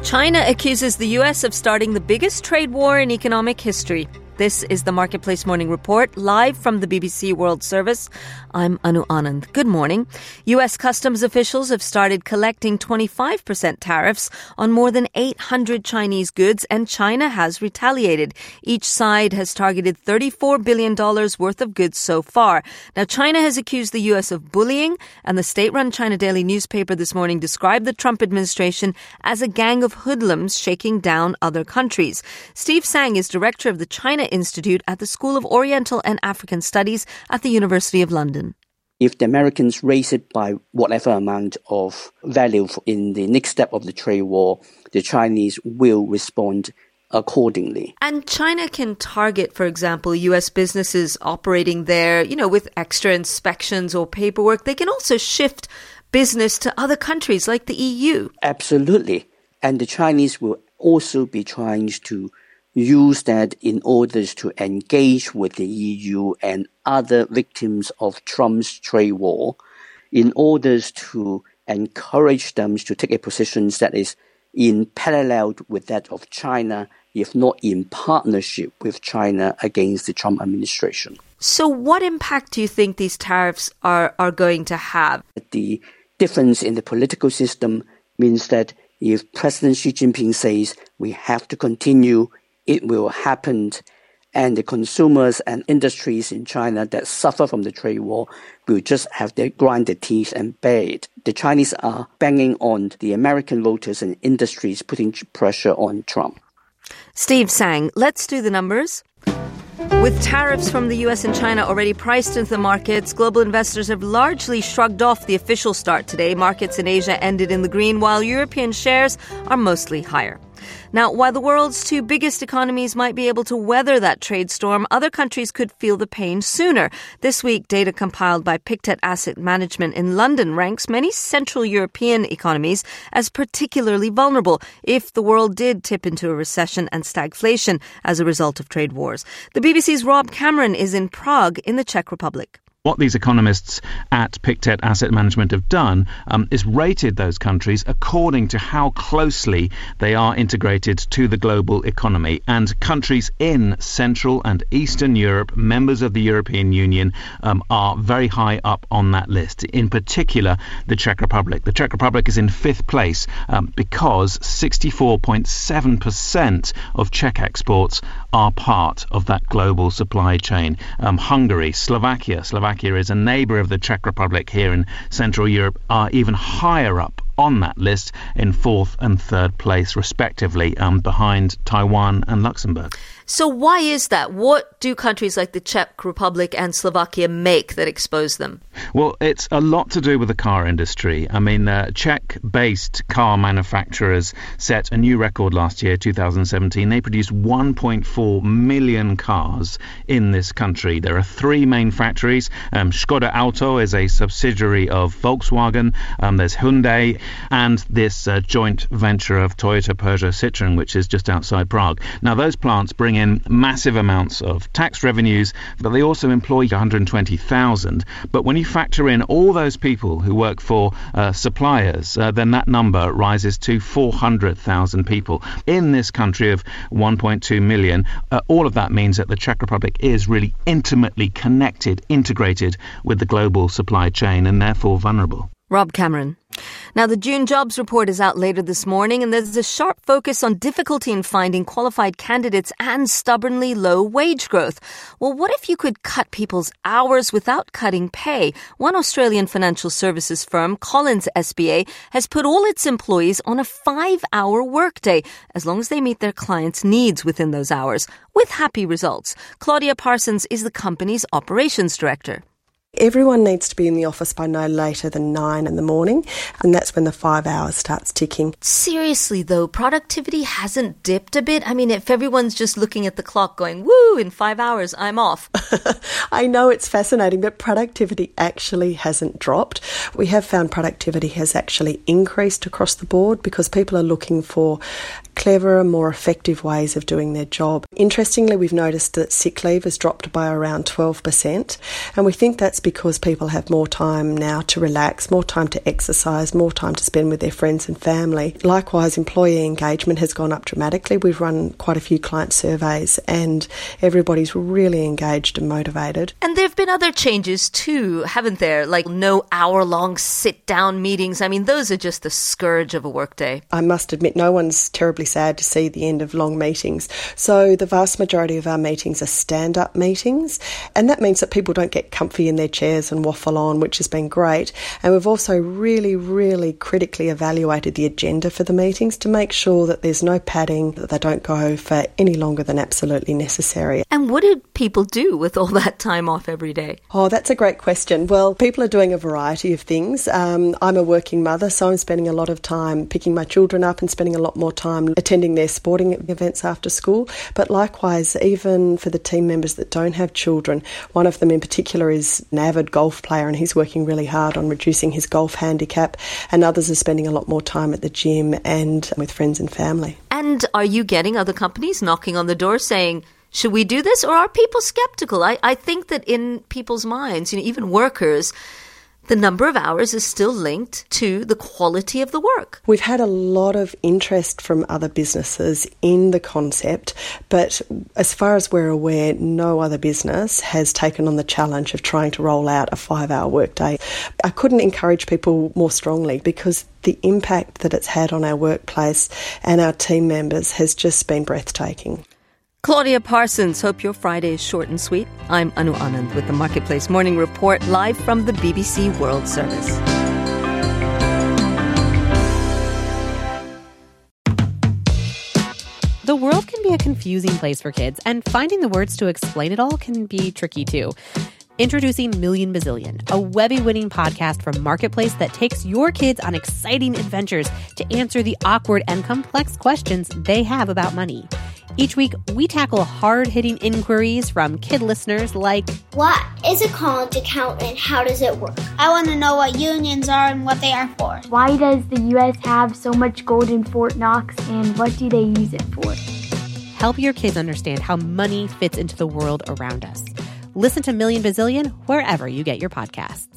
China accuses the U.S. of starting the biggest trade war in economic history. This is the Marketplace Morning Report, live from the BBC World Service. I'm Anu Anand. Good morning. U.S. customs officials have started collecting 25% tariffs on more than 800 Chinese goods, and China has retaliated. Each side has targeted $34 billion worth of goods so far. Now, China has accused the U.S. of bullying, and the state-run China Daily newspaper this morning described the Trump administration as a gang of hoodlums shaking down other countries. Steve Tsang is director of the China Institute at the School of Oriental and African Studies at the University of London. If the Americans raise it by whatever amount of value in the next step of the trade war, the Chinese will respond accordingly. And China can target, for example, U.S. businesses operating there, with extra inspections or paperwork. They can also shift business to other countries like the EU. Absolutely. And the Chinese will also be trying to use that in order to engage with the EU and other victims of Trump's trade war in order to encourage them to take a position that is in parallel with that of China, if not in partnership with China against the Trump administration. So what impact do you think these tariffs are going to have? The difference in the political system means that if President Xi Jinping says we have to continue, it will happen, and the consumers and industries in China that suffer from the trade war will just have to grind their teeth and bear it. The Chinese are banging on the American voters and industries, putting pressure on Trump. Steve Tsang, let's do the numbers. With tariffs from the U.S. and China already priced into the markets, global investors have largely shrugged off the official start today. Markets in Asia ended in the green, while European shares are mostly higher. Now, while the world's two biggest economies might be able to weather that trade storm, other countries could feel the pain sooner. This week, data compiled by Pictet Asset Management in London ranks many Central European economies as particularly vulnerable if the world did tip into a recession and stagflation as a result of trade wars. The BBC's Rob Cameron is in Prague in the Czech Republic. What these economists at Pictet Asset Management have done is rated those countries according to how closely they are integrated to the global economy. And countries in Central and Eastern Europe, members of the European Union, are very high up on that list. In particular, the Czech Republic. The Czech Republic is in fifth place because 64.7% of Czech exports are part of that global supply chain. Hungary, Slovakia is a neighbour of the Czech Republic here in Central Europe, are even higher up on that list in fourth and third place, respectively, behind Taiwan and Luxembourg. So why is that? What do countries like the Czech Republic and Slovakia make that expose them? Well, it's a lot to do with the car industry. I mean, Czech-based car manufacturers set a new record last year, 2017. They produced 1.4 million cars in this country. There are three main factories. Škoda Auto is a subsidiary of Volkswagen. There's Hyundai and this joint venture of Toyota, Peugeot, Citroën, which is just outside Prague. Now, those plants bring in massive amounts of tax revenues, but they also employ 120,000. But when you factor in all those people who work for suppliers, then that number rises to 400,000 people. In this country of 1.2 million, all of that means that the Czech Republic is really intimately connected, integrated with the global supply chain and therefore vulnerable. Rob Cameron. Now, the June jobs report is out later this morning, and there's a sharp focus on difficulty in finding qualified candidates and stubbornly low wage growth. Well, what if you could cut people's hours without cutting pay? One Australian financial services firm, Collins SBA, has put all its employees on a 5-hour workday, as long as they meet their clients' needs within those hours, with happy results. Claudia Parsons is the company's operations director. Everyone needs to be in the office by no later than 9 in the morning, and that's when the 5 hours starts ticking. Seriously, though, productivity hasn't dipped a bit? I mean, if everyone's just looking at the clock going, woo, in 5 hours, I'm off. I know it's fascinating, but productivity actually hasn't dropped. We have found productivity has actually increased across the board because people are looking for cleverer, more effective ways of doing their job. Interestingly, we've noticed that sick leave has dropped by around 12%, and we think that's because people have more time now to relax, more time to exercise, more time to spend with their friends and family. Likewise, employee engagement has gone up dramatically. We've run quite a few client surveys and everybody's really engaged and motivated. And there have been other changes too, haven't there? Like no hour-long sit-down meetings. I mean, those are just the scourge of a workday. I must admit, no one's terribly sad to see the end of long meetings. So the vast majority of our meetings are stand-up meetings, and that means that people don't get comfy in their chairs and waffle on, which has been great. And we've also really, really critically evaluated the agenda for the meetings to make sure that there's no padding, that they don't go for any longer than absolutely necessary. And what do people do with all that time off every day? Oh, that's a great question. Well, people are doing a variety of things. I'm a working mother, so I'm spending a lot of time picking my children up and spending a lot more time attending their sporting events after school. But likewise, even for the team members that don't have children, one of them in particular is an avid golf player and he's working really hard on reducing his golf handicap, and others are spending a lot more time at the gym and with friends and family. And are you getting other companies knocking on the door saying, should we do this? Or are people skeptical? I think that in people's minds, even workers, the number of hours is still linked to the quality of the work. We've had a lot of interest from other businesses in the concept, but as far as we're aware, no other business has taken on the challenge of trying to roll out a 5-hour workday. I couldn't encourage people more strongly because the impact that it's had on our workplace and our team members has just been breathtaking. Claudia Parsons, hope your Friday is short and sweet. I'm Anu Anand with the Marketplace Morning Report, live from the BBC World Service. The world can be a confusing place for kids, and finding the words to explain it all can be tricky too. Introducing Million Bazillion, a Webby-winning podcast from Marketplace that takes your kids on exciting adventures to answer the awkward and complex questions they have about money. Each week, we tackle hard-hitting inquiries from kid listeners like, what is a college account and how does it work? I want to know what unions are and what they are for. Why does the U.S. have so much gold in Fort Knox and what do they use it for? Help your kids understand how money fits into the world around us. Listen to Million Bazillion wherever you get your podcasts.